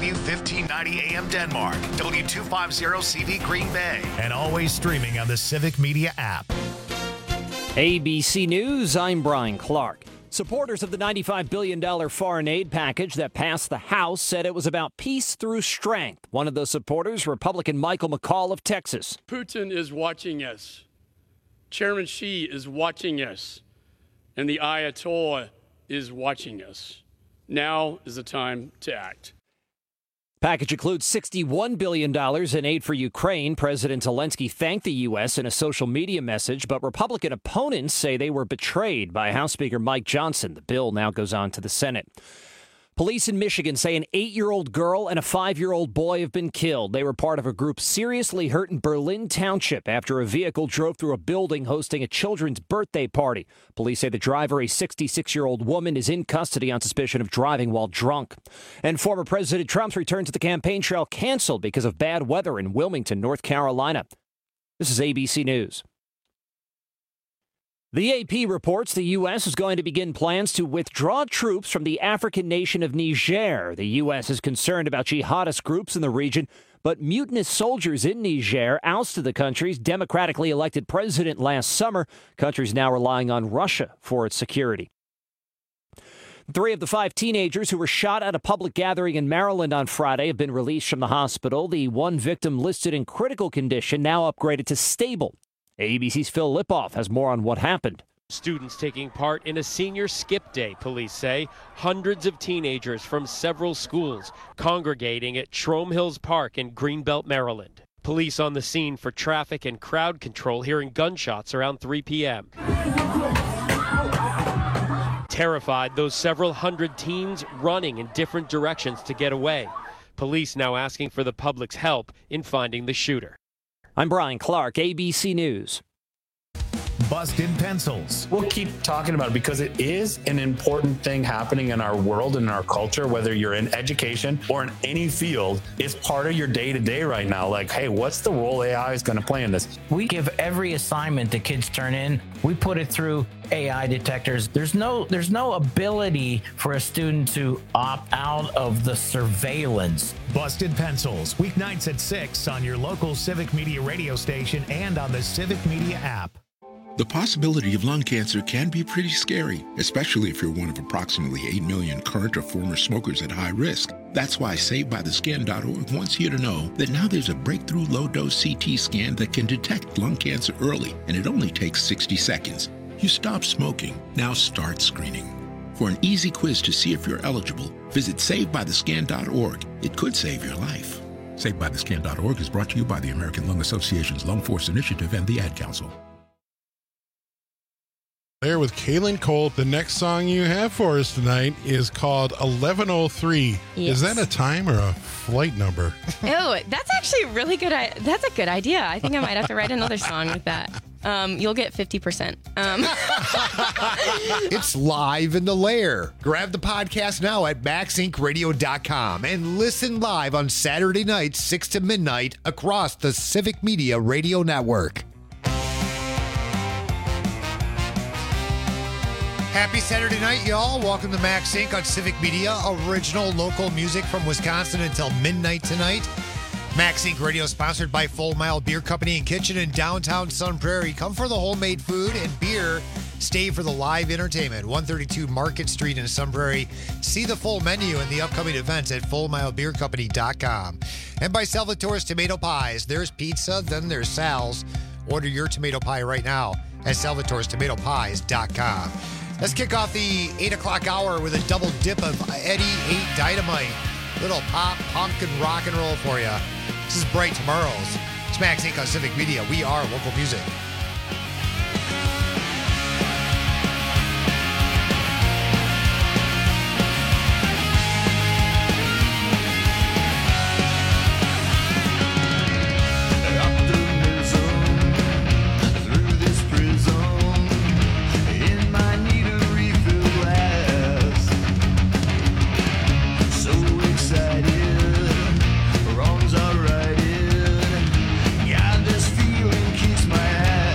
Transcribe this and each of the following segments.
W1590 AM Denmark, W250CV Green Bay, and always streaming on the Civic Media app. ABC News, I'm Brian Clark. Supporters of the $95 billion foreign aid package that passed the House said it was about peace through strength. One of those supporters, Republican Michael McCall of Texas. Putin is watching us. Chairman Xi is watching us. And the Ayatollah is watching us. Now is the time to act. Package includes $61 billion in aid for Ukraine. President Zelensky thanked the U.S. in a social media message, but Republican opponents say they were betrayed by House Speaker Mike Johnson. The bill now goes on to the Senate. Police in Michigan say an 8-year-old girl and a 5-year-old boy have been killed. They were part of a group seriously hurt in Berlin Township after a vehicle drove through a building hosting a children's birthday party. Police say the driver, a 66-year-old woman, is in custody on suspicion of driving while drunk. And former President Trump's return to the campaign trail canceled because of bad weather in Wilmington, North Carolina. This is ABC News. The AP reports the U.S. is going to begin plans to withdraw troops from the African nation of Niger. The U.S. is concerned about jihadist groups in the region, but mutinous soldiers in Niger ousted the country's democratically elected president last summer. The country's now relying on Russia for its security. 3 of the 5 teenagers who were shot at a public gathering in Maryland on Friday have been released from the hospital. The one victim listed in critical condition, now upgraded to stable. ABC's Phil Lipoff has more on what happened. Students taking part in a senior skip day, police say. Hundreds of teenagers from several schools congregating at Trome Hills Park in Greenbelt, Maryland. Police on the scene for traffic and crowd control, hearing gunshots around 3 p.m. Terrified, those several hundred teens running in different directions to get away. Police now asking for the public's help in finding the shooter. I'm Brian Clark, ABC News. Busted pencils. We'll keep talking about it because it is an important thing happening in our world and in our culture, whether you're in education or in any field. It's part of your day-to-day right now. Like, hey, what's the role AI is going to play in this? We give every assignment the kids turn in, we put it through AI detectors. There's no ability for a student to opt out of the surveillance. Busted Pencils, weeknights at 6 on your local Civic Media radio station and on the Civic Media app. The possibility of lung cancer can be pretty scary, especially if you're one of approximately 8 million current or former smokers at high risk. That's why SaveByTheScan.org wants you to know that now there's a breakthrough low-dose CT scan that can detect lung cancer early, and it only takes 60 seconds. You stop smoking, now start screening. For an easy quiz to see if you're eligible, visit SaveByTheScan.org. It could save your life. SaveByTheScan.org is brought to you by the American Lung Association's Lung Force Initiative and the Ad Council. There with Kaylin Colt. The next song you have for us tonight is called 1103. Yes. Is that a time or a flight number? Oh, that's actually really good. That's a good idea. I think I might have to write another song with that. You'll get 50%. It's live in the lair. Grab the podcast now at MaxIncRadio.com and listen live on Saturday nights, 6 to midnight across the Civic Media Radio Network. Happy Saturday night, y'all. Welcome to Max Inc. on Civic Media. Original local music from Wisconsin until midnight tonight. Max Inc. Radio sponsored by Full Mile Beer Company and Kitchen in downtown Sun Prairie. Come for the homemade food and beer. Stay for the live entertainment. 132 Market Street in Sun Prairie. See the full menu and the upcoming events at FullMileBeerCompany.com. And by Salvatore's Tomato Pies. There's pizza, then there's Sal's. Order your tomato pie right now at Salvatore'sTomatoPies.com. Let's kick off the 8 o'clock hour with a double dip of Eddie 8 Dynamite. Little pop, punk, and rock and roll for you. This is Bright Tomorrows. It's Max Inc. on Civic Media. We are local music. Wrongs are righted. Got this feeling kicks my ass.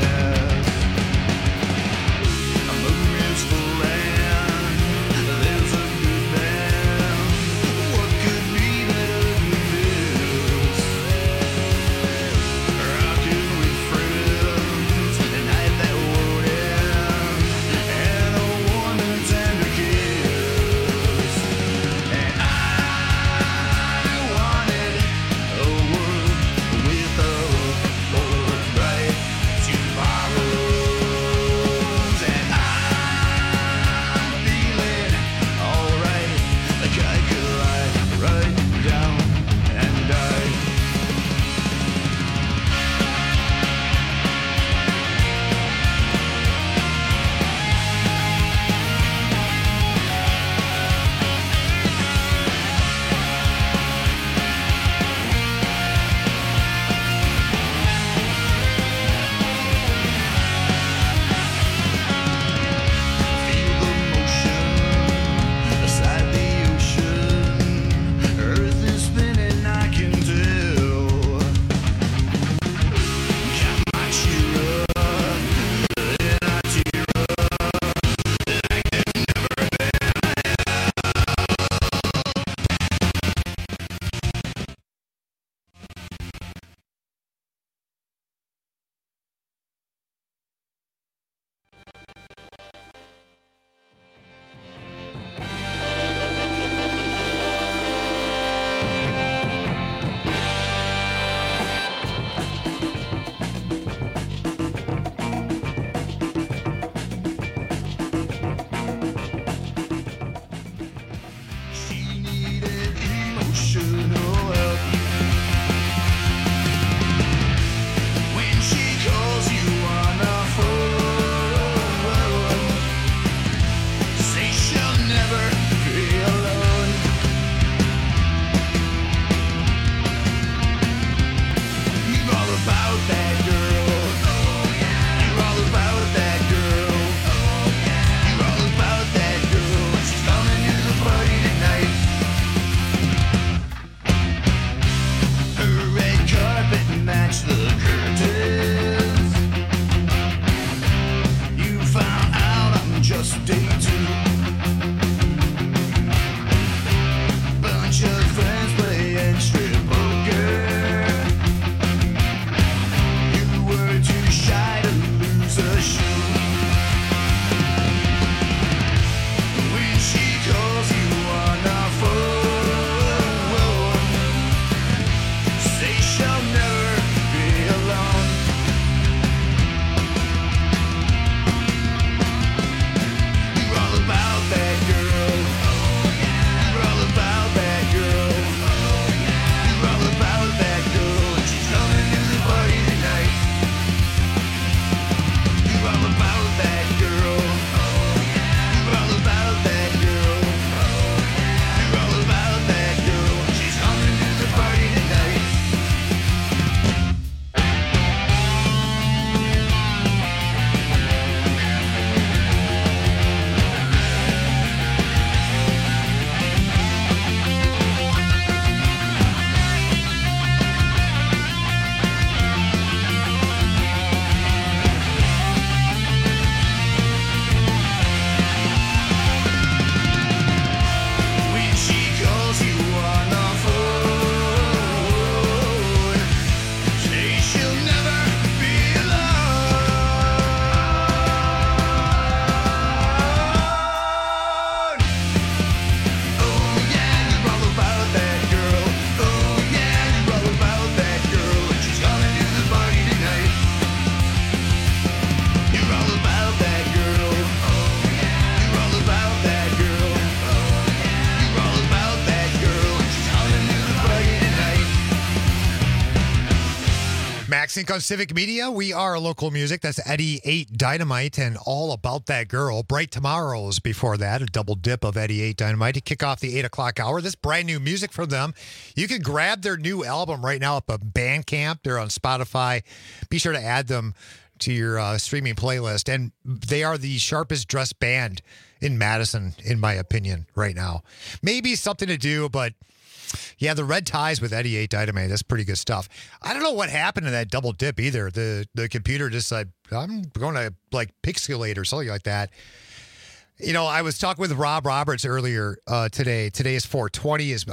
Max Inc. on Civic Media. We are local music. That's Eddie 8 Dynamite and All About That Girl. Bright Tomorrows before that, a double dip of Eddie 8 Dynamite to kick off the 8 o'clock hour. This brand new music from them. You can grab their new album right now up at Bandcamp. They're on Spotify. Be sure to add them to your streaming playlist. And they are the sharpest dressed band in Madison, in my opinion, right now. Maybe something to do, but yeah, the red ties with Eddie 8 Dynamite, that's pretty good stuff. I don't know what happened to that double dip either. The computer just said, I'm going to like pixelate or something like that. You know, I was talking with Rob Roberts earlier today. Today is 420 is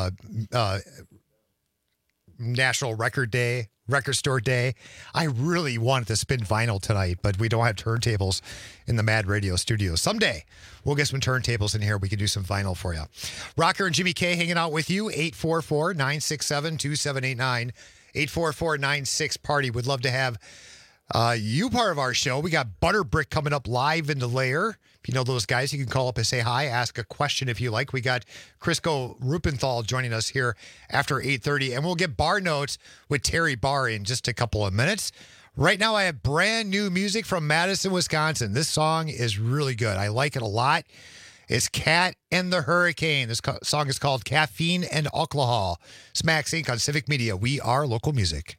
National Record Day. Record Store Day. I really wanted to spin vinyl tonight, but we don't have turntables in the Mad Radio studio. Someday we'll get some turntables in here. We can do some vinyl for you. Rocker and Jimmy K hanging out with you. 844-967-2789. 844-96-PARTY. Would love to have you part of our show. We got Butterbrick coming up live in the lair. If you know those guys, you can call up and say hi, ask a question if you like. We got Crisco Rupenthal joining us here after 8:30, and we'll get Bar Notes with Terry Barr in just a couple of minutes. Right now, I have brand new music from Madison, Wisconsin. This song is really good. I like it a lot. It's Cat and the Hurricane. This song is called Caffeine and Alcohol. It's Max Inc. on Civic Media. We are local music.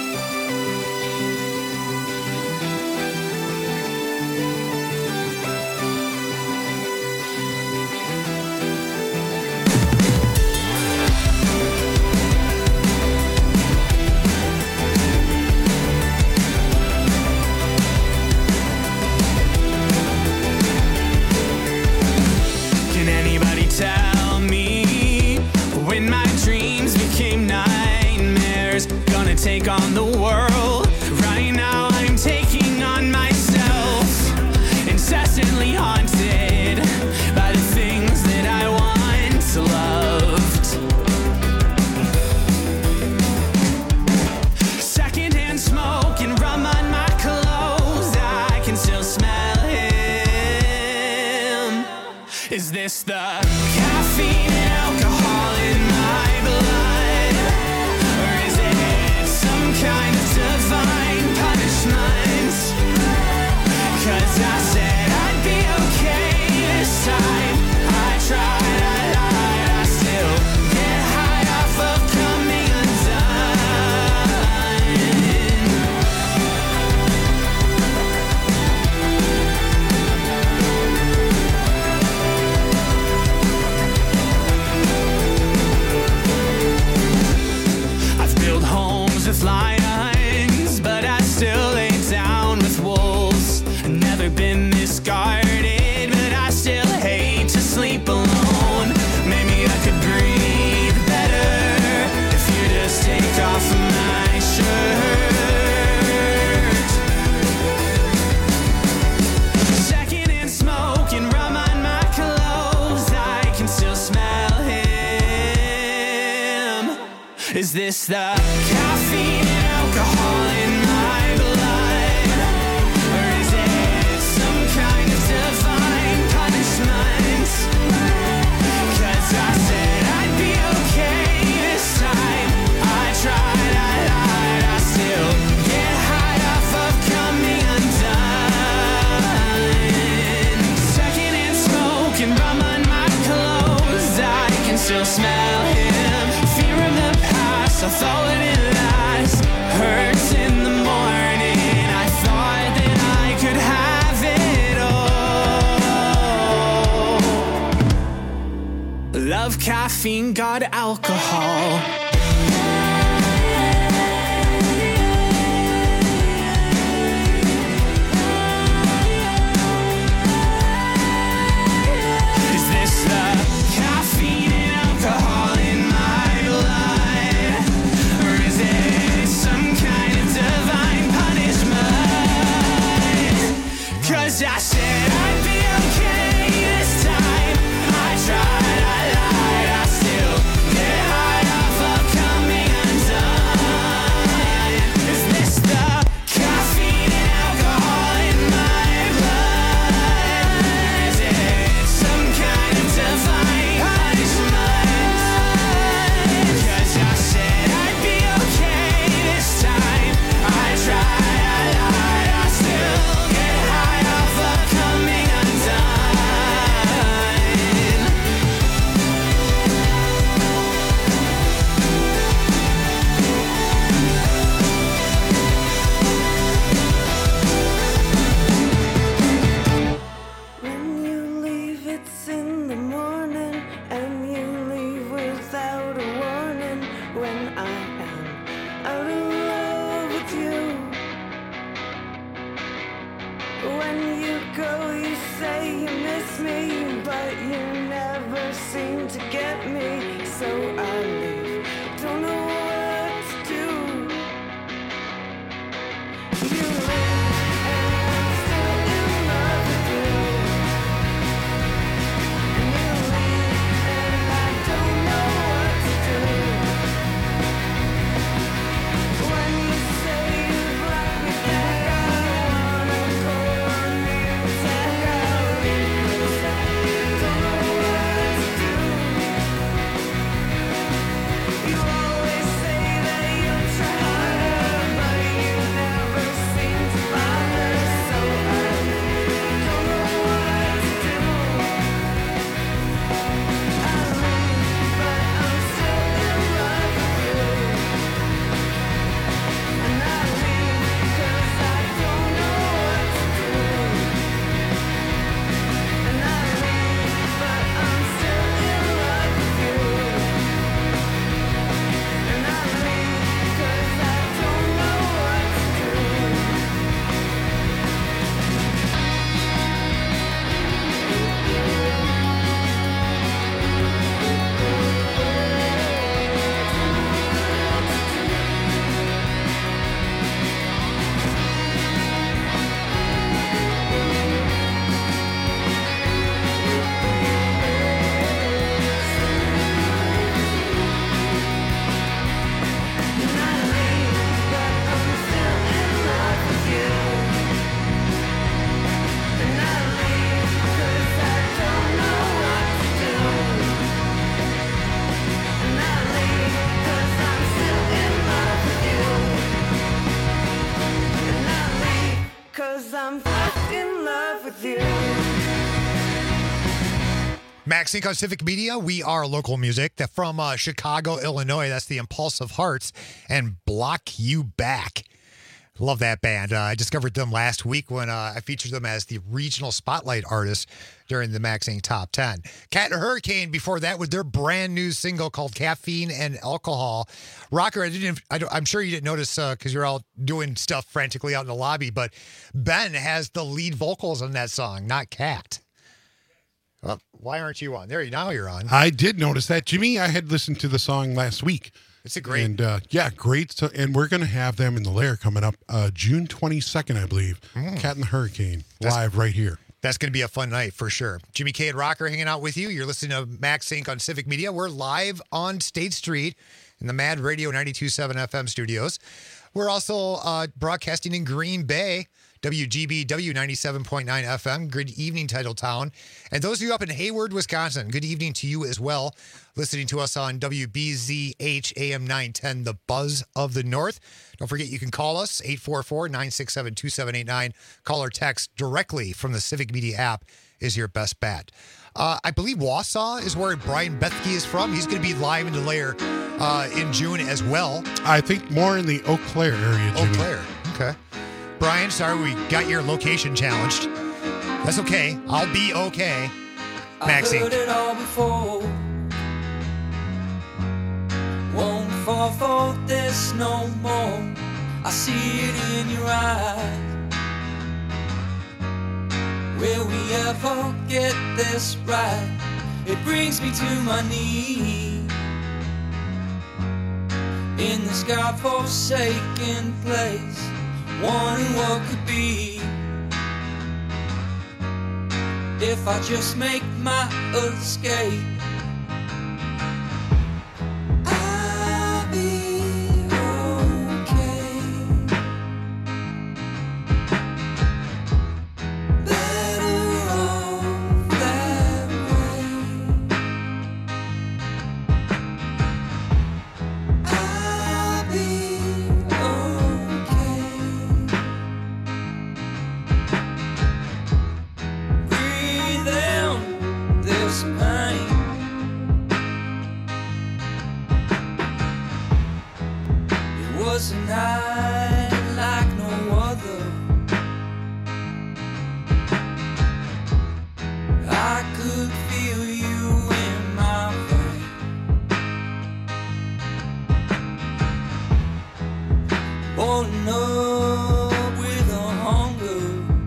Tell me when my dreams became nightmares, gonna take on the world. Right now I'm taking on myself, incessantly haunted by the things that I once loved. Secondhand smoke and rum on my clothes, I can still smell him. Is this the caffeine and alcohol in my blood? Or is it some kind of divine punishment? 'Cause I said I'd be okay this time. I tried, I lied, I still get high off of coming with lions, but I still lay down with wolves. Never been this guarded, but I still hate to sleep alone. Maybe I could breathe better if you just take off my shirt. Secondhand smoke and rum on my clothes, I can still smell him. Is this the caffeine and alcohol in my blood? Or is it some kind of divine punishment? 'Cause I said I'd be okay this time. I tried, I lied, I still get high off of coming undone. Secondhand smoke and rum on my clothes, I can still smell him. Fear of the past, I thought it last. Hurts in the morning, I thought that I could have it all. Love caffeine, got alcohol. Is this the caffeine and alcohol in my blood? Or is it some kind of divine punishment? 'Cause I said I'd be okay this time. I tried, I lied, I still get high off of Max Inc. on Civic Media. We are local music. From Chicago, Illinois. That's the Impulsive Hearts and Block You Back. Love that band. I discovered them last week when I featured them as the regional spotlight artist during the Max Inc. Top 10. Cat and Hurricane before that with their brand new single called Caffeine and Alcohol. Rocker, I'm sure you didn't notice because you're all doing stuff frantically out in the lobby, but Ben has the lead vocals on that song, not Cat. Well, why aren't you on? Now you're on. I did notice that. Jimmy, I had listened to the song last week. It's a great. And great. And we're going to have them in the Lair coming up June 22nd, I believe. Cat and the Hurricane live right here. That's going to be a fun night for sure. Jimmy K and Rocker hanging out with you. You're listening to Max Inc. on Civic Media. We're live on State Street in the Mad Radio 92.7 FM studios. We're also broadcasting in Green Bay. WGBW 97.9 FM. Good evening, Titletown. And those of you up in Hayward, Wisconsin, good evening to you as well. Listening to us on WBZH AM 910, The Buzz of the North. Don't forget, you can call us, 844-967-2789. Call or text directly from the Civic Media app is your best bet. I believe Wausau is where Brian Bethke is from. He's going to be live in the Lair in June as well. I think more in the Eau Claire area, Jimmy. Eau Claire, okay. Brian, sorry we got your location challenged. That's okay. I'll be okay. Maxie. I heard it all before. Won't fall for this no more. I see it in your eyes. Will we ever get this right? It brings me to my knees. In this God-forsaken place, wondering what could be if I just make my escape. I'll be okay. Better off that way. I'll be was a night like no other. I could feel you in my brain. Born up with a hunger.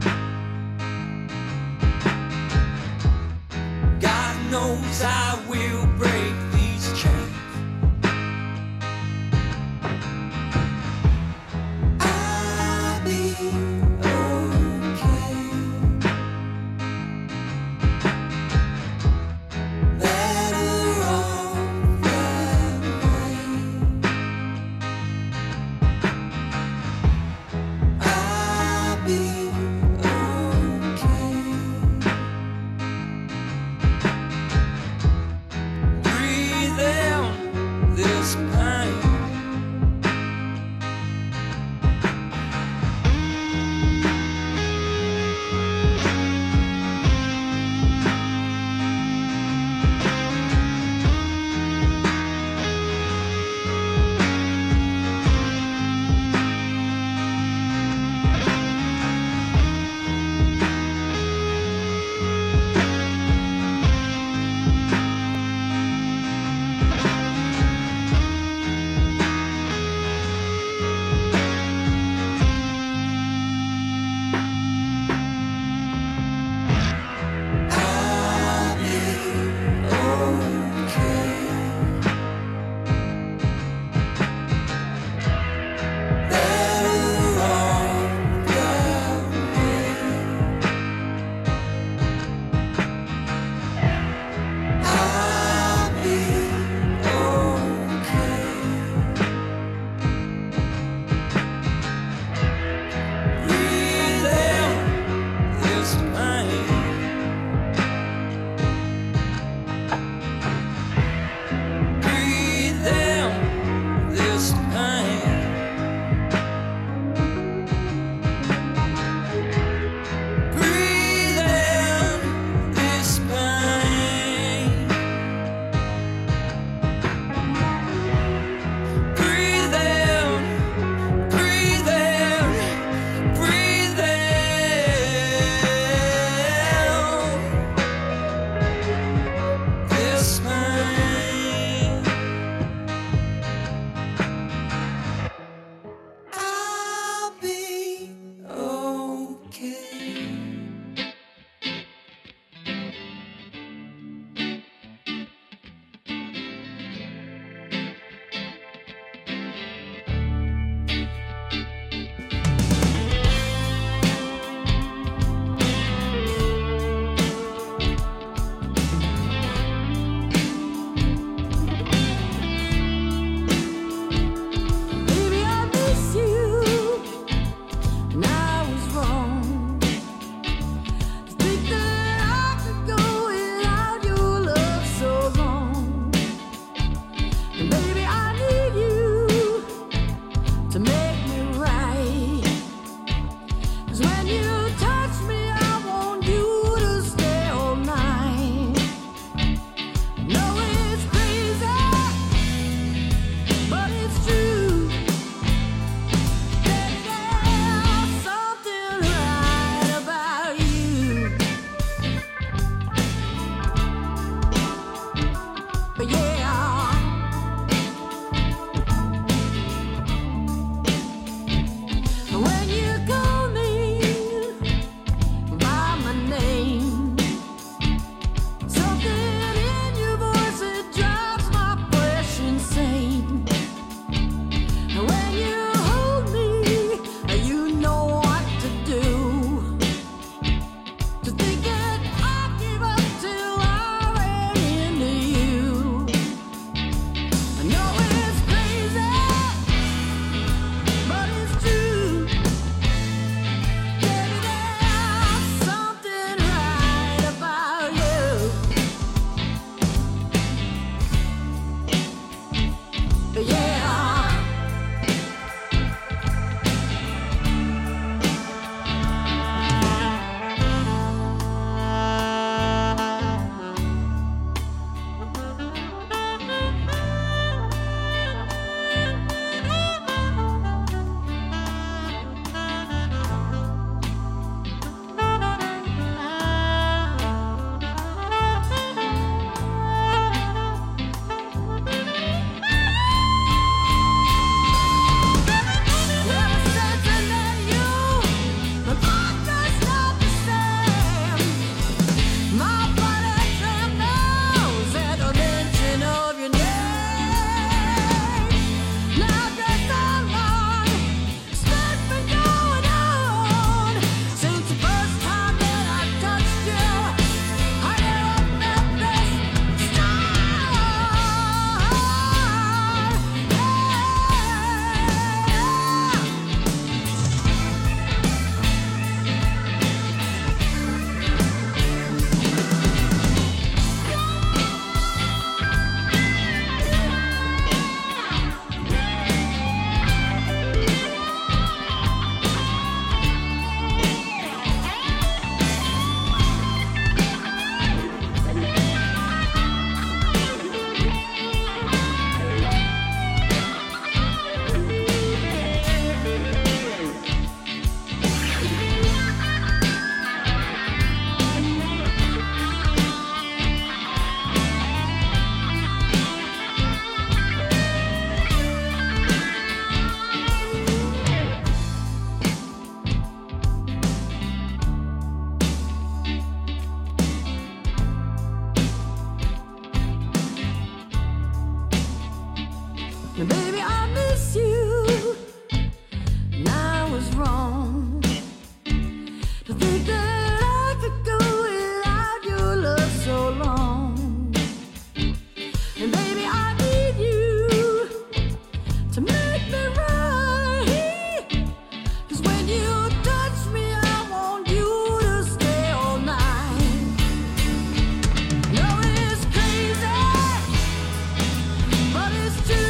God knows I will break these chains. Baby, I miss you. And I was wrong to think that I could go without your love so long. And baby, I need you to make me right. 'Cause when you touch me, I want you to stay all night. No, it's crazy, but it's true.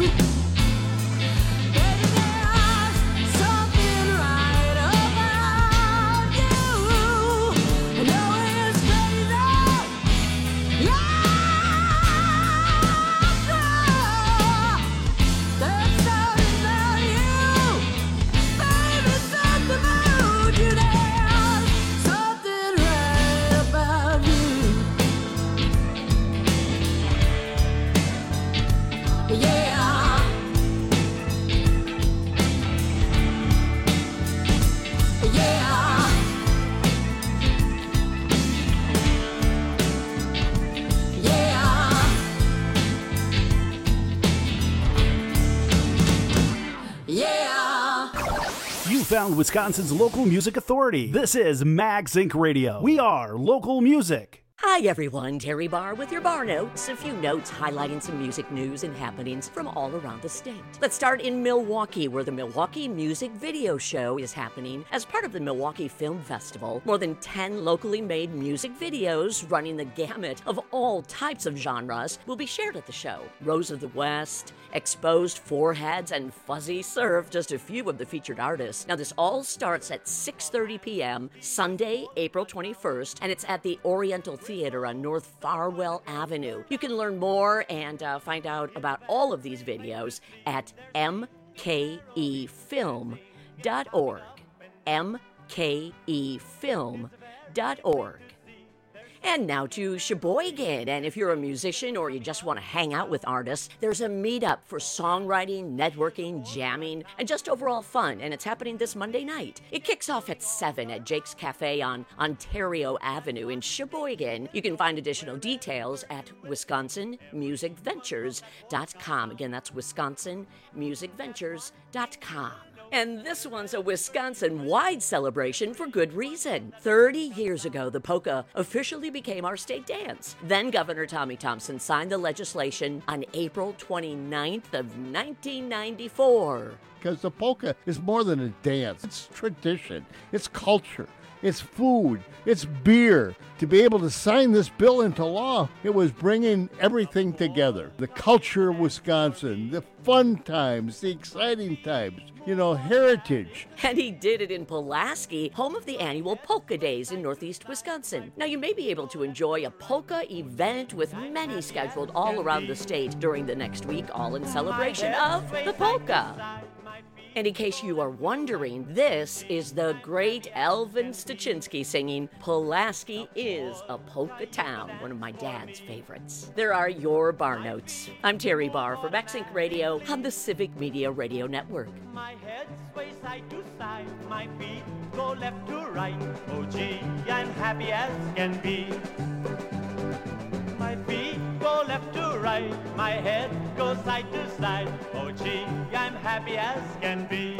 Found Wisconsin's local music authority. This is MagZinc Radio. We are local music. Hi everyone, Terry Barr with your Bar Notes. A few notes highlighting some music news and happenings from all around the state. Let's start in Milwaukee, where the Milwaukee Music Video Show is happening as part of the Milwaukee Film Festival. More than 10 locally made music videos running the gamut of all types of genres will be shared at the show. Rose of the West, Exposed Foreheads, and Fuzzy Surf, just a few of the featured artists. Now this all starts at 6:30 p.m. Sunday, April 21st, and it's at the Oriental Theater on North Farwell Avenue. You can learn more and find out about all of these videos at mkefilm.org. mkefilm.org. And now to Sheboygan. And if you're a musician or you just want to hang out with artists, there's a meetup for songwriting, networking, jamming, and just overall fun. And it's happening this Monday night. It kicks off at 7 at Jake's Cafe on Ontario Avenue in Sheboygan. You can find additional details at WisconsinMusicVentures.com. Again, that's WisconsinMusicVentures.com. And this one's a Wisconsin-wide celebration for good reason. 30 years ago, the polka officially became our state dance. Then Governor Tommy Thompson signed the legislation on April 29th of 1994. Because the polka is more than a dance. It's tradition. It's culture. it's food, it's beer. To be able to sign this bill into law, it was bringing everything together. The culture of Wisconsin, the fun times, the exciting times, heritage. And he did it in Pulaski, home of the annual Polka Days in Northeast Wisconsin. Now, you may be able to enjoy a polka event with many scheduled all around the state during the next week, all in celebration of the polka. And in case you are wondering, this is the great Elvin Stachinsky singing Pulaski is a Polka Town, one of my dad's favorites. There are your bar notes. I'm Terry Barr for MaxInc Radio on the Civic Media Radio Network. My head sways side to side, my feet go left to right. Oh gee, I'm happy as can be. My feet go left to right, my head goes side to side. Oh gee, I'm happy as can be.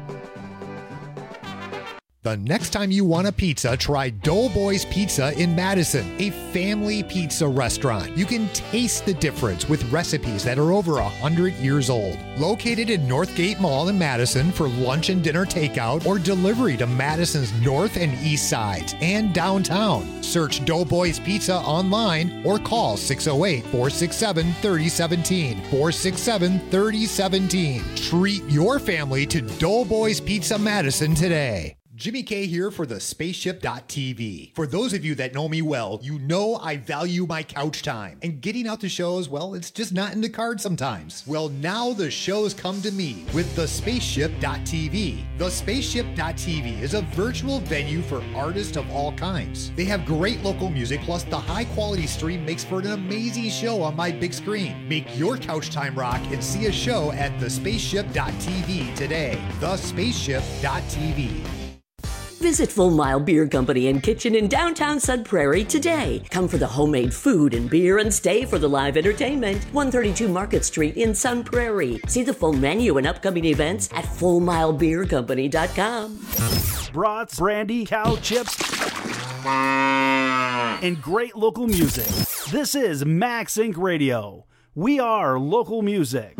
The next time you want a pizza, try Doughboys Pizza in Madison, a family pizza restaurant. You can taste the difference with recipes that are over 100 years old. Located in Northgate Mall in Madison for lunch and dinner takeout or delivery to Madison's north and east sides and downtown. Search Doughboys Pizza online or call 608-467-3017. 467-3017. Treat your family to Doughboys Pizza Madison today. Jimmy K here for the Spaceship.tv. For those of you that know me well, you know I value my couch time. And getting out to shows, well, it's just not in the cards sometimes. Well, now the shows come to me with the Spaceship.tv. The Spaceship.tv is a virtual venue for artists of all kinds. They have great local music, plus the high quality stream makes for an amazing show on my big screen. Make your couch time rock and see a show at the Spaceship.tv today. The Spaceship.tv. Visit Full Mile Beer Company and Kitchen in downtown Sun Prairie today. Come for the homemade food and beer and stay for the live entertainment. 132 Market Street in Sun Prairie. See the full menu and upcoming events at FullMileBeerCompany.com. Brats, brandy, cow chips, and great local music. This is MaxInc Radio. We are local music.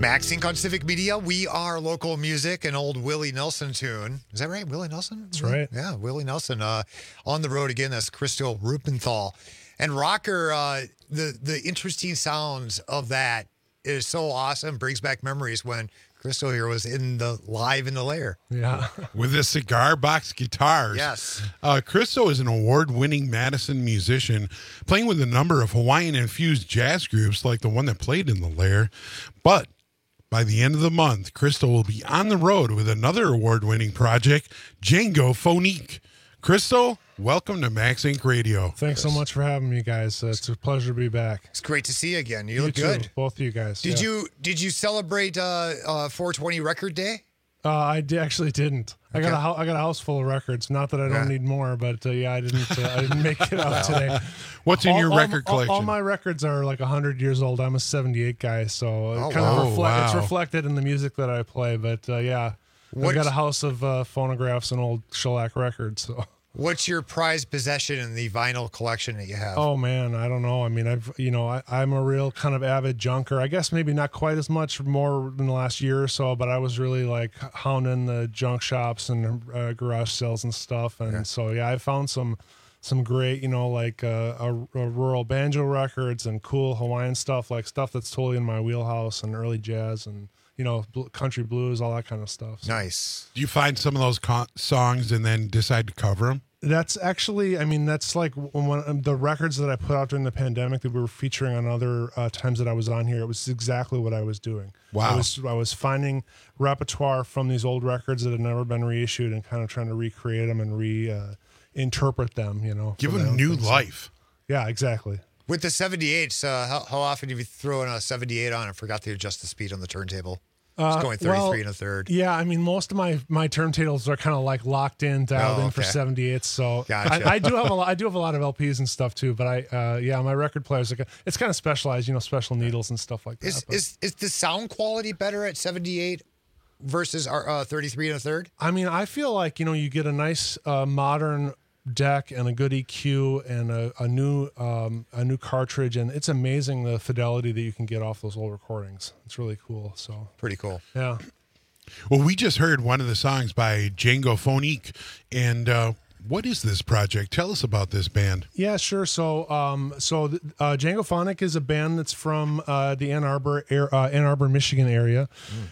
Max Inc. on Civic Media. We are local music, an old Willie Nelson tune. Is that right? Willie Nelson? That's right. Yeah, Willie Nelson. On the road again, that's Crystal Rupenthal. And Rocker, the interesting sounds of that is so awesome. Brings back memories when Crystal here was live in the lair. Yeah. With the cigar box guitars. Yes. Crystal is an award-winning Madison musician, playing with a number of Hawaiian-infused jazz groups like the one that played in the lair. But by the end of the month, Crystal will be on the road with another award-winning project, Django Phonique. Crystal, welcome to Max Inc. Radio. Thanks so much for having me, guys. It's a pleasure to be back. It's great to see you again. You look good. Too, both of you guys. Did you celebrate 420 Record Day? I actually didn't. Okay. I got a house full of records. Not that I don't need more, but I didn't make it out today. What's in your record collection? All my records are like 100 years old. I'm a 78 guy, so it's reflected in the music that I play. But I've got a house of phonographs and old shellac records. So. What's your prized possession in the vinyl collection that you have? Oh man, I don't know. I mean, I'm a real kind of avid junker. I guess maybe not quite as much more in the last year or so, but I was really like hounding the junk shops and garage sales and stuff. And so I found some great, like a rural banjo records and cool Hawaiian stuff, like stuff that's totally in my wheelhouse, and early jazz and country blues, all that kind of stuff. So. Nice. Do you find some of those songs and then decide to cover them? That's actually, that's like one the records that I put out during the pandemic that we were featuring on other times that I was on here. It was exactly what I was doing. Wow. I was finding repertoire from these old records that had never been reissued and kind of trying to recreate them and reinterpret them, Give them new life. Yeah, exactly. With the 78s, how often have you thrown a 78 on and forgot to adjust the speed on the turntable? It's going 33 and a third. Yeah, most of my turntables are kind of like locked in, dialed in for 78s. So gotcha. I do have a lot of LPs and stuff too. But my record players, it's kind of specialized, special needles and stuff like that. Is the sound quality better at 78 versus 33 and a third? I feel like you get a nice modern deck and a good EQ and a new cartridge, and it's amazing the fidelity that you can get off those old recordings. It's really cool. So pretty cool. Yeah. Well, we just heard one of the songs by Django Phonique, and what is this project? Tell us about this band. Yeah, sure. So, Django Phonique is a band that's from the Ann Arbor, Michigan area,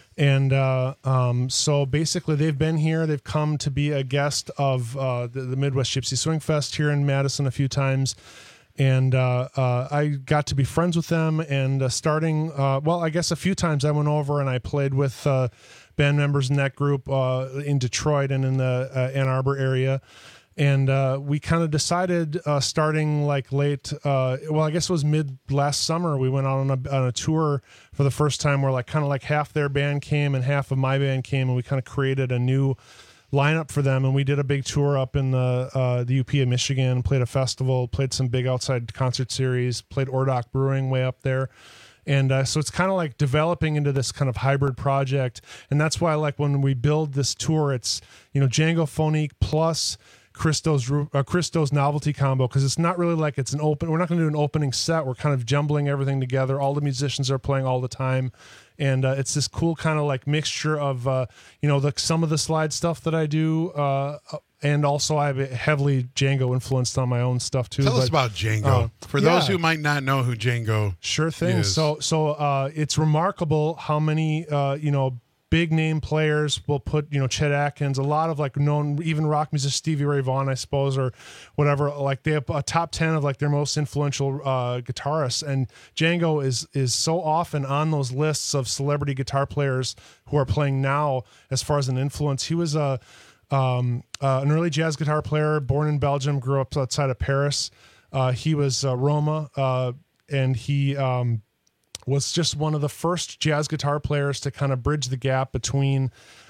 and so basically they've been here. They've come to be a guest of the Midwest Gypsy Swing Fest here in Madison a few times, and I got to be friends with them. And starting, I guess a few times I went over and I played with band members in that group in Detroit and in the Ann Arbor area. And we kind of decided starting like late, I guess it was mid last summer, we went out on a tour for the first time where kind of half their band came and half of my band came, and we kind of created a new lineup for them. And we did a big tour up in the UP of Michigan, played a festival, played some big outside concert series, played Ordok Brewing way up there. And so it's kind of like developing into this kind of hybrid project. And that's why when we build this tour, it's, Django Phonique plus Christo's novelty combo, because it's not really like it's we're not going to do an opening set. We're kind of jumbling everything together. All the musicians are playing all the time, and it's this cool kind of mixture of some of the slide stuff that I do, and also I have heavily Django influenced on my own stuff too. Tell us about Django for those who might not know who Django. Sure thing. Is. So it's remarkable how many big name players will put, Chet Atkins, a lot of known, even rock musicians, Stevie Ray Vaughan, I suppose, or whatever. They have a top 10 of their most influential guitarists. And Django is so often on those lists of celebrity guitar players who are playing now as far as an influence. He was an early jazz guitar player, born in Belgium, grew up outside of Paris. He was Roma, and he was just one of the first jazz guitar players to kind of bridge the gap between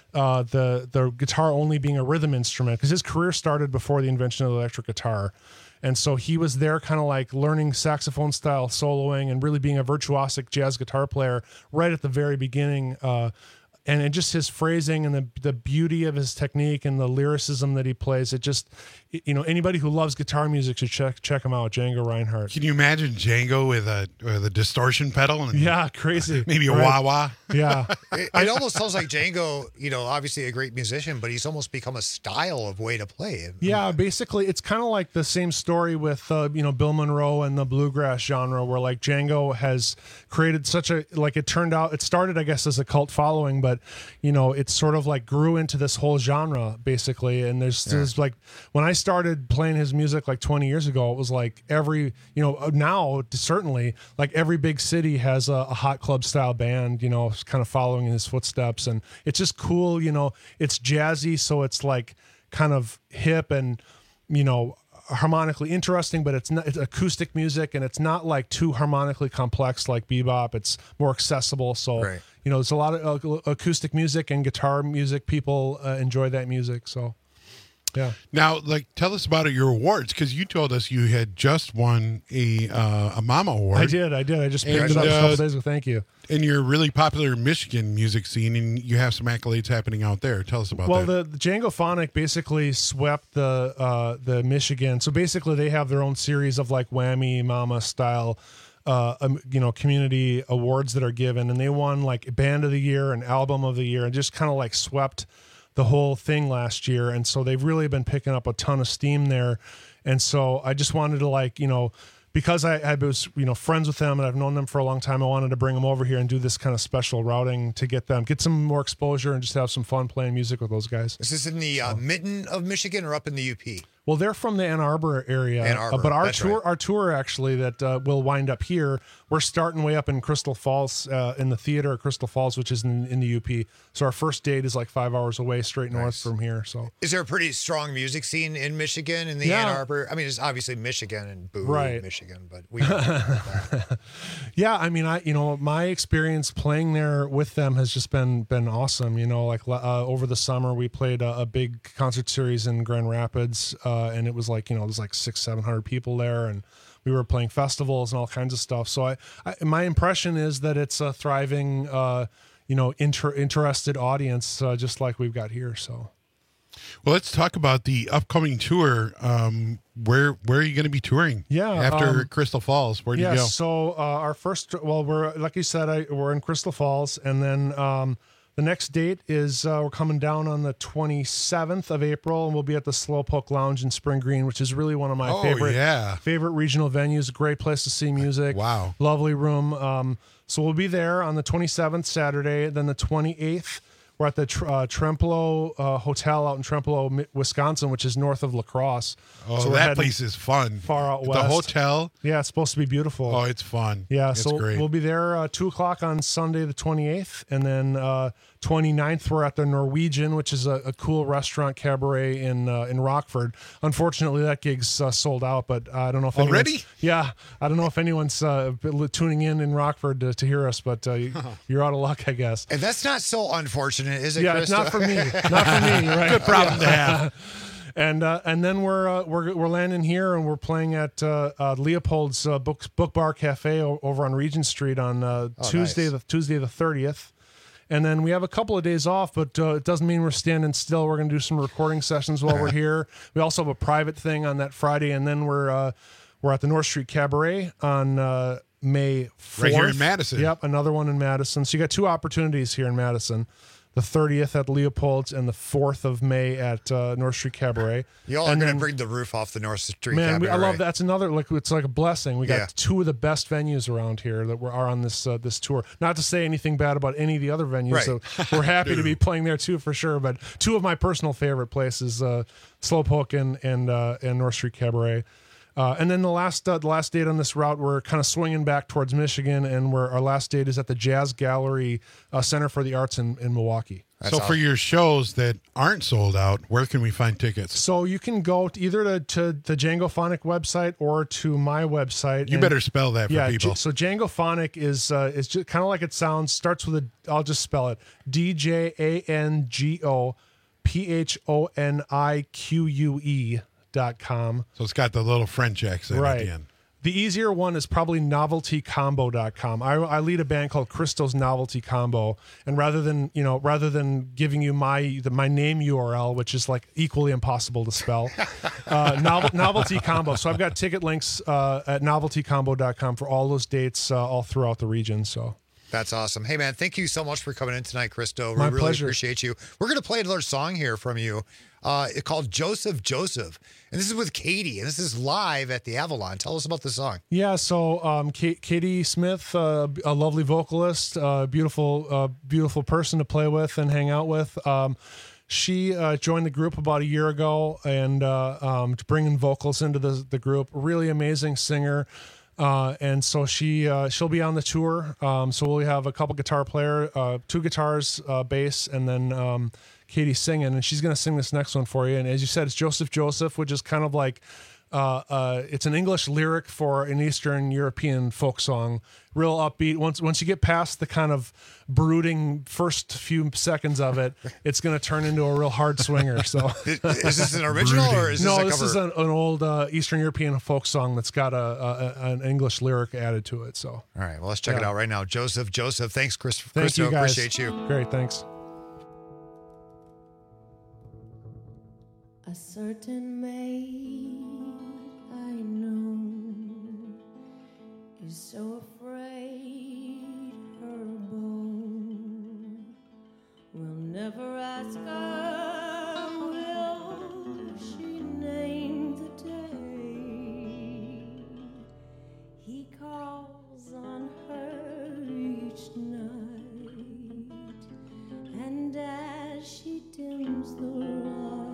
the guitar only being a rhythm instrument, because his career started before the invention of the electric guitar. And so he was there kind of learning saxophone style soloing and really being a virtuosic jazz guitar player right at the very beginning. and just his phrasing and the beauty of his technique and the lyricism that he plays. It just, anybody who loves guitar music should check him out, Django Reinhardt. Can you imagine Django with a distortion pedal? And yeah, crazy. Maybe a wah-wah. Yeah. It almost sounds like Django, obviously a great musician, but he's almost become a style of way to play. Yeah, basically, it's kind of like the same story with, Bill Monroe and the bluegrass genre, where like Django has created such a, like it started, I guess, as a cult following, but, it sort of like grew into this whole genre, basically. And there's like, when I started playing his music like 20 years ago, it was like now certainly like every big city has a hot club style band, kind of following in his footsteps. And it's just cool, it's jazzy. So it's like kind of hip and, harmonically interesting, but it's acoustic music, and it's not like too harmonically complex like bebop. It's more accessible. So, there's a lot of acoustic music and guitar music. People enjoy that music. So, yeah. Now, tell us about your awards, because you told us you had just won a Mama Award. I did. I just picked it up a couple days ago. Thank you. And you're really popular in Michigan music scene, and you have some accolades happening out there. Tell us about that. Well, the Djangophonic basically swept the Michigan. So basically, they have their own series of like Whammy Mama style, community awards that are given, and they won like Band of the Year and Album of the Year, and just kind of like swept the whole thing last year. And so they've really been picking up a ton of steam there. And so I just wanted to because I was, friends with them and I've known them for a long time, I wanted to bring them over here and do this kind of special routing to get some more exposure and just have some fun playing music with those guys. Is this in the mitten of Michigan or up in the UP? Well, they're from the Ann Arbor area, but our tour actually that will wind up here. We're starting way up in Crystal Falls, in the theater at Crystal Falls, which is in the UP. So our first date is like 5 hours away, straight north from here. So, is there a pretty strong music scene in Michigan, in the Ann Arbor? I mean, it's obviously Michigan and Michigan, but we. Yeah, I mean, my experience playing there with them has just been awesome. Over the summer we played a big concert series in Grand Rapids. And it was like, there's like 600-700 people there, and we were playing festivals and all kinds of stuff. So my impression is that it's a thriving, interested audience, just like we've got here. So, well, let's talk about the upcoming tour. Where are you going to be touring? Yeah, after Crystal Falls, where do you go? So our first, we're like you said, we're in Crystal Falls, and then. The next date is we're coming down on the 27th of April, and we'll be at the Slowpoke Lounge in Spring Green, which is really one of my favorite regional venues. Great place to see music. Wow. Lovely room. So we'll be there on the 27th, Saturday. Then the 28th, we're at the Trempealeau Hotel out in Trempealeau, Wisconsin, which is north of La Crosse. Oh, so that place is fun. Far out west. The hotel. Yeah, it's supposed to be beautiful. Oh, it's fun. Yeah, it's so great. We'll be there 2 o'clock on Sunday the 28th, and then 29th we're at the Norwegian, which is a cool restaurant cabaret in Rockford. Unfortunately, that gig's sold out, but I don't know if already. Yeah, I don't know if anyone's tuning in Rockford to hear us, but you're out of luck, I guess. And that's not so unfortunate, is it? Yeah, Krista? It's not for me. Not for me. Right? Good problem to have. And then we're landing here, and we're playing at Leopold's Book Bar Cafe over on Regent Street on Tuesday the 30th. And then we have a couple of days off, but it doesn't mean we're standing still. We're going to do some recording sessions while we're here. We also have a private thing on that Friday, and then we're at the North Street Cabaret on May 4th. Right here in Madison. Yep, another one in Madison. So you got 2 opportunities here in Madison. The 30th at Leopold's and the 4th of May at North Street Cabaret. Y'all are going to bring the roof off the North Street Man, Cabaret. I love that. It's another, it's like a blessing. We got 2 of the best venues around here that are on this tour. Not to say anything bad about any of the other venues. Right. So we're happy to be playing there too, for sure. But 2 of my personal favorite places, Slowpoke and North Street Cabaret. And then the last date on this route, we're kind of swinging back towards Michigan, and our last date is at the Jazz Gallery Center for the Arts in Milwaukee. That's awesome. For your shows that aren't sold out, where can we find tickets? So you can go either to the Djangophonic website or to my website. You better spell that for people. So Djangophonic is just kind of like it sounds. Starts with I'll just spell it: DJANGOPHONIQUE.com. So it's got the little French accent at the end. The easier one is probably noveltycombo.com. I lead a band called Christo's Novelty Combo, and rather than giving you my name URL, which is like equally impossible to spell, Novelty Combo. So I've got ticket links at noveltycombo.com for all those dates all throughout the region. So. That's awesome. Hey, man, thank you so much for coming in tonight, Christo. My we really pleasure. appreciate you. We're going to play another song here from you. It's called Joseph. And this is with Katie, and this is live at the Avalon. Tell us about the song. Yeah, so Katie Smith, a lovely vocalist, beautiful person to play with and hang out with. She joined the group about a year ago and bringing vocals into the group. Really amazing singer. And so she'll be on the tour. So we'll have a couple guitar player, 2 guitars, bass, and then Katie singing. And she's going to sing this next one for you. And as you said, it's Joseph, which is kind of like it's an English lyric for an Eastern European folk song. Real upbeat. Once you get past the kind of brooding first few seconds of it, it's going to turn into a real hard swinger. So, is this an original or is this no? a This cover? is an old Eastern European folk song that's got an English lyric added to it. So, all right, well, let's check it out right now. Joseph. Thanks, Chris. Thank you, guys. Appreciate you. Great, thanks. A certain maid I know is so afraid her beau will never ask her, will she name the day he calls on her each night, and as she dims the light,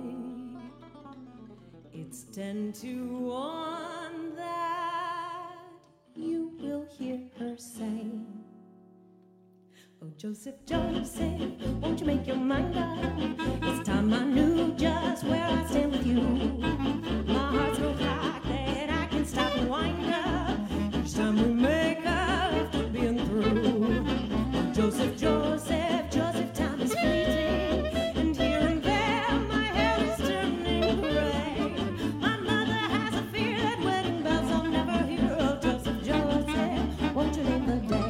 it's 10 to 1 that you will hear her say, oh, Joseph, won't you make your mind up? It's time I knew just where I stand with you. My heart's no clock that I can stop and wind up. Each time we make up after being through. Oh, Joseph, time is fleeting, and here and there my hair is turning gray. My mother has a fear that wedding bells I'll never hear. Oh, Joseph, won't you name the day?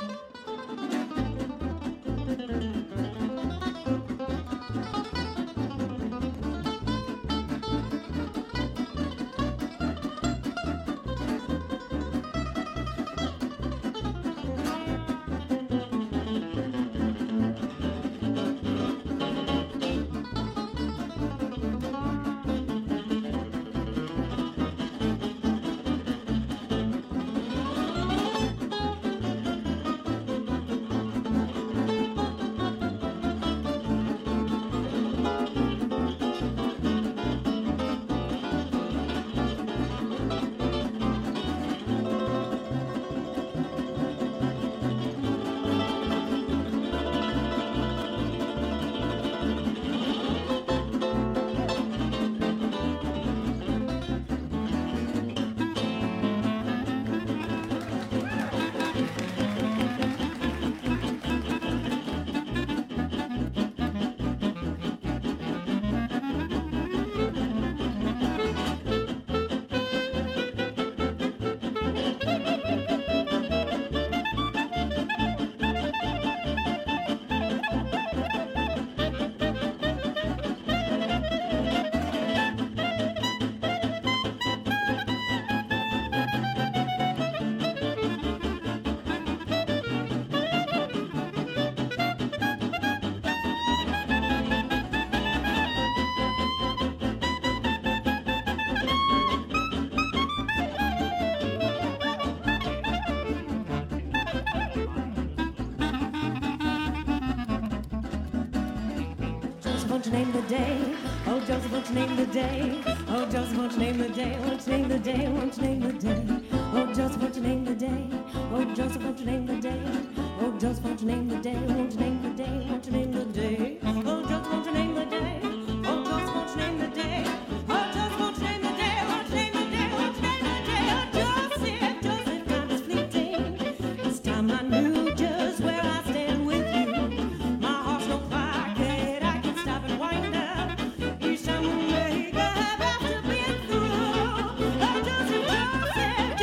Won't you name the day? Oh, Joseph, won't you name the day? Oh, Joseph, won't you name the day? Won't you name the day? Won't you name the day? Oh, Joseph, won't you name the day? Oh, Joseph, won't you name the day? Oh, Joseph, won't you name the day? Won't you name the day? Won't you name the day? Oh, Joseph, won't you name the day? Oh, Joseph, won't you name the day? Oh, Joseph, won't you name the day? Won't you name the day? Won't you name the day? Oh, Joseph, time is fleeting. This time I knew just where I stand with you. My heart's no clock that I can stop and wind up. Each time we make up after being through. Oh, Joseph,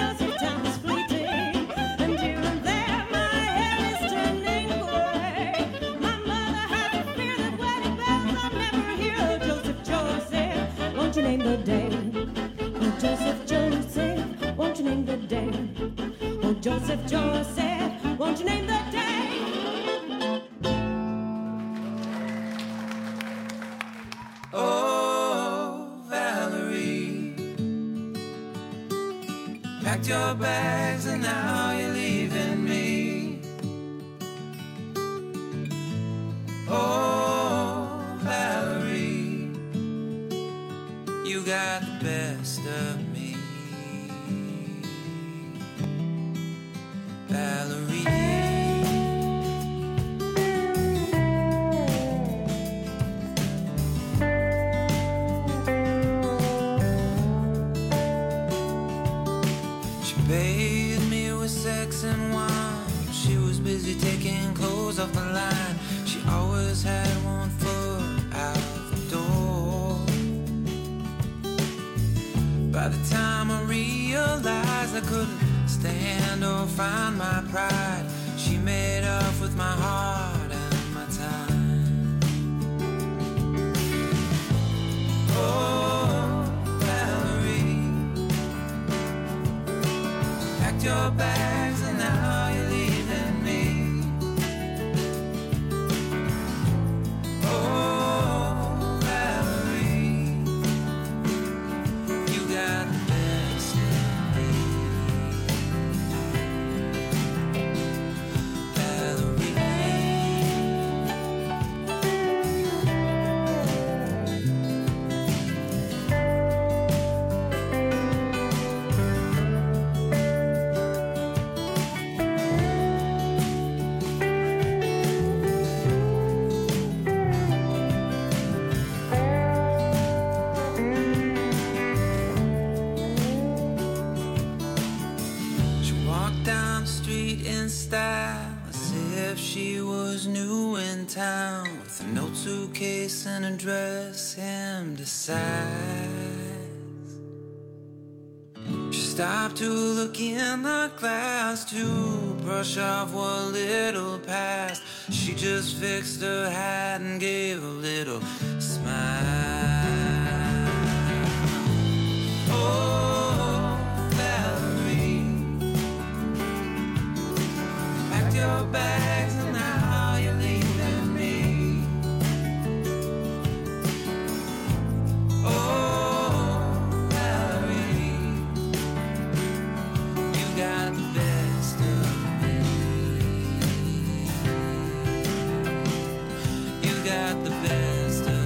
Joseph, Joseph, won't you name the day? Oh, Valerie, packed your bags and now you're leaving me. Oh, Valerie, you got the best of me. Valerie, she bathed me with sex and wine. She was busy taking clothes off the line. She always had one foot out the door. By the time I realized I couldn't stand or find my pride, she made off with my heart and my time. Oh, Valerie, packed your bags and now you're leaving me. Oh, Valerie, you got the best of me. She walked down the street in style as if she was new in town, with an old suitcase and a dress hemmed to size. She stopped to look in the glass to brush off what little passed. She just fixed her hat and gave a little smile. Oh, Valerie, packed your bags and now you're leaving me. Oh, Valerie, you got the best of me. You got the best of me.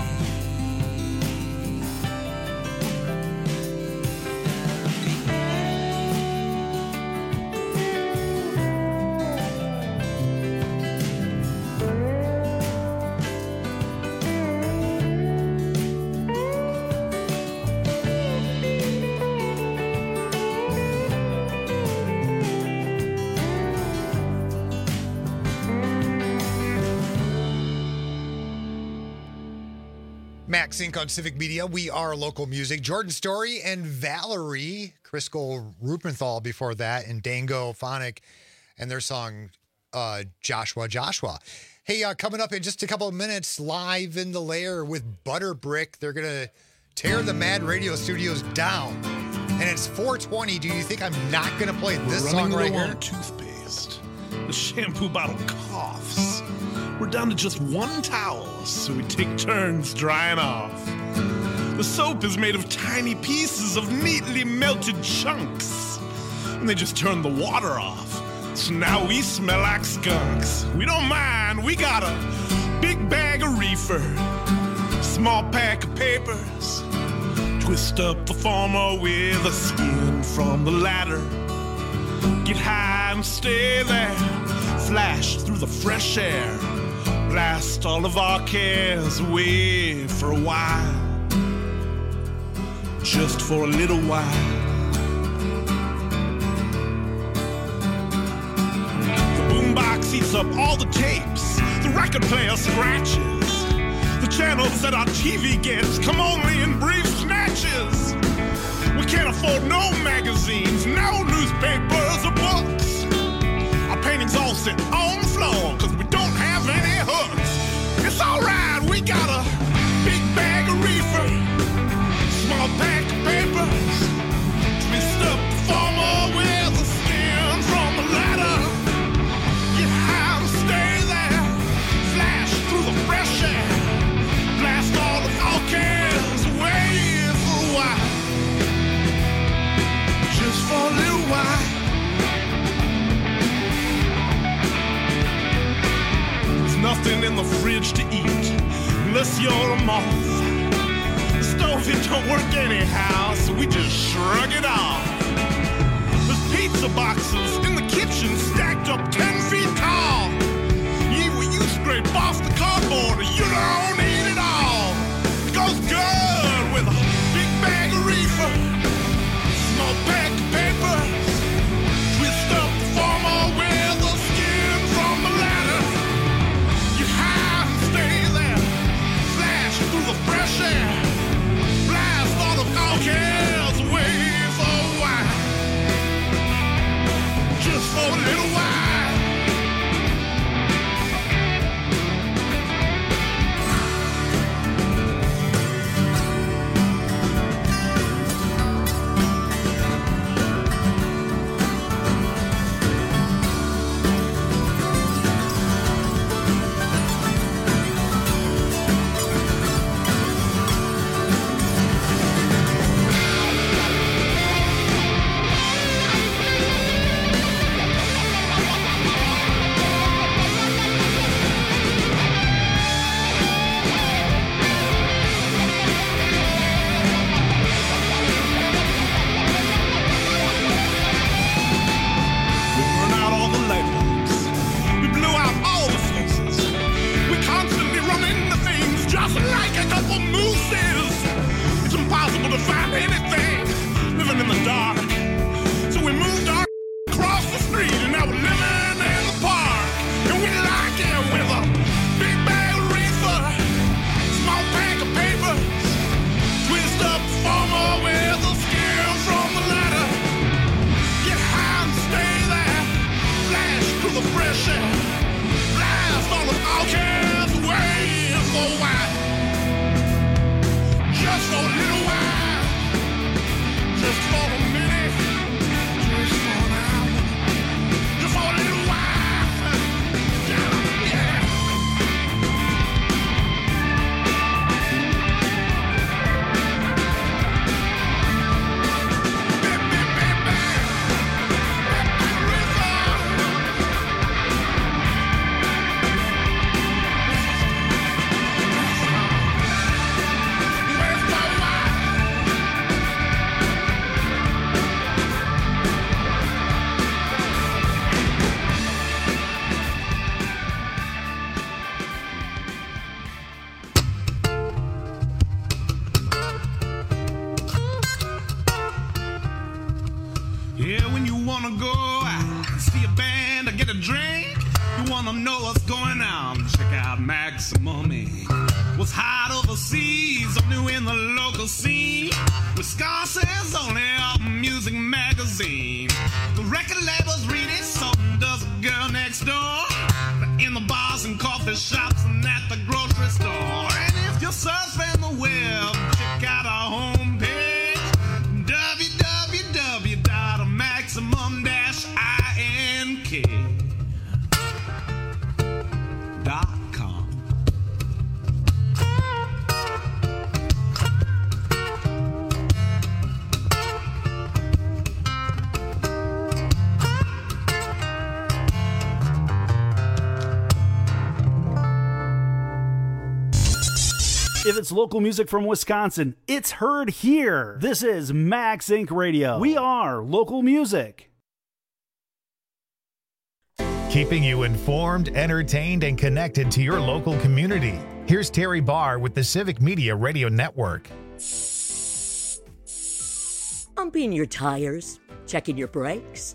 Max Inc. on Civic Media. We are local music. Jordan Story and Valerie, Crisco Rupenthal before that, and Dango Phonic and their song Joshua Joshua. Hey, coming up in just a couple of minutes, live in the lair with Butterbrick. They're going to tear the Mad Radio Studios down. And it's 420. Do you think I'm not going to play this song right here? Toothpaste. The shampoo bottle coughs. We're down to just one towel, so we take turns drying off. The soap is made of tiny pieces of neatly melted chunks, and they just turn the water off. So now we smell like skunks. We don't mind, we got a big bag of reefer, small pack of papers, twist up the former with a skin from the ladder. Get high and stay there, flash through the fresh air, blast all of our cares away for a while, just for a little while. The boombox eats up all the tapes, the record player scratches, the channels that our TV gets come only in brief snatches. We can't afford no magazines, no newspapers or books. Our paintings all sit on the floor because we don't have any hooks. It's alright, we got a big bag of reefer, small pack of papers, twist up the former with the skins nothing in the fridge to eat unless you're a moth. The stove, it don't work anyhow, so we just shrug it off. There's pizza boxes in the kitchen stacked up 10 feet tall. You scrape off the cardboard and you don't eat it all. It goes good with a big bag of reefer, small pack of paper, twist up the former with the skin from the ladder. You hide and stay there, flash through the fresh air, blast all of all cares away for a while, just for a little while. What's hot overseas, or new in the local scene. Wisconsin's only music magazine. The record labels read it, so does a girl next door. In the bars and coffee shops and at the grocery store. And if you're surfing the web, check out our homepage, www.maximum-ink.com. If it's local music from Wisconsin, it's heard here. This is Max Inc. Radio. We are local music. Keeping you informed, entertained, and connected to your local community. Here's Terry Barr with the Civic Media Radio Network. Pumping your tires, checking your brakes.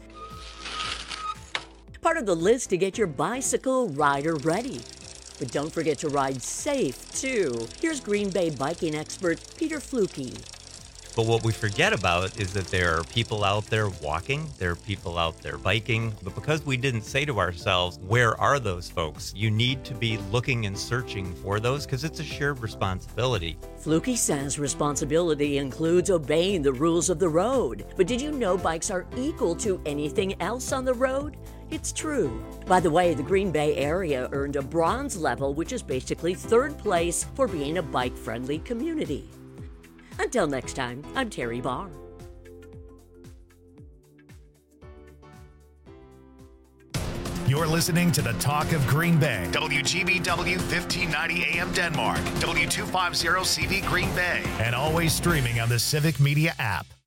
Part of the list to get your bicycle rider ready. But don't forget to ride safe, too. Here's Green Bay biking expert Peter Fluke. But what we forget about is that there are people out there walking, there are people out there biking, but because we didn't say to ourselves, where are those folks? You need to be looking and searching for those because it's a shared responsibility. Fluke says responsibility includes obeying the rules of the road. But did you know bikes are equal to anything else on the road? It's true. By the way, the Green Bay area earned a bronze level, which is basically third place for being a bike-friendly community. Until next time, I'm Terry Barr. You're listening to the Talk of Green Bay. WGBW 1590 AM Denmark. W250 CV Green Bay. And always streaming on the Civic Media app.